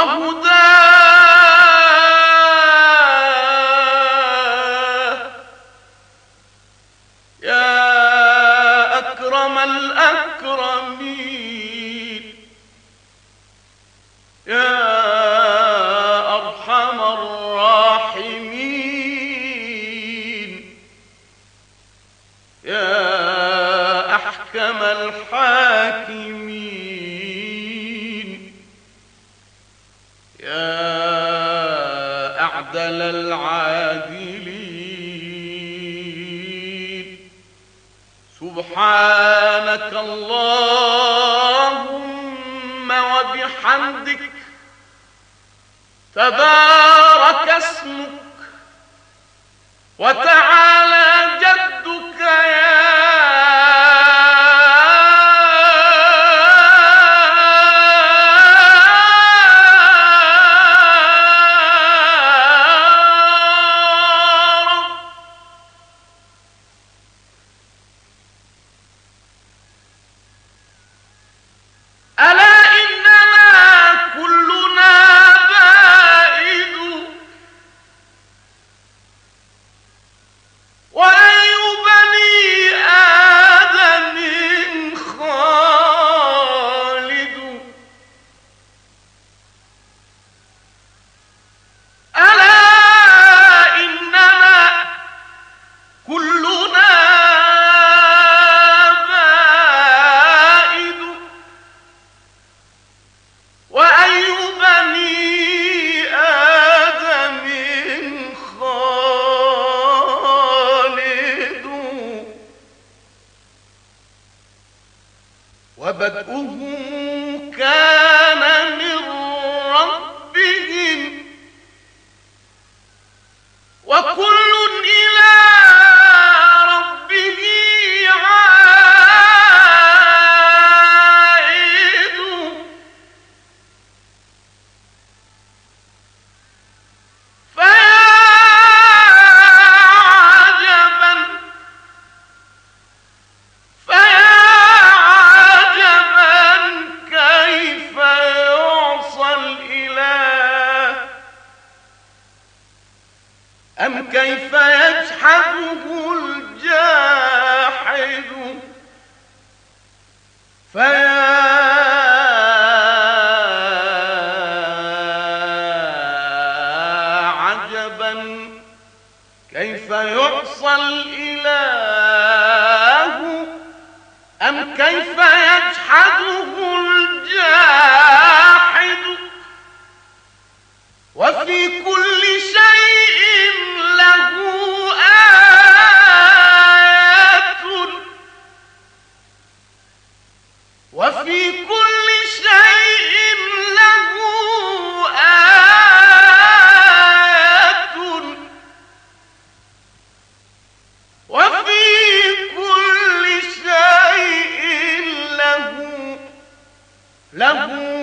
وهداه يا أكرم الأكرمين يا أرحم الراحمين يا أحكم الحاكمين يا أعدل العادلين سبحانك اللهم وبحمدك تبارك اسمك وتعالى جدك يا وبدؤهم كان من ربهم وكل إلى ربه عائد أم كيف يجحده الجاحد فيا عجبا كيف يعصى الإله أم كيف يجحده الجاحد وفي كل شيء له آيات وفي كل شيء له آيات وفي كل شيء له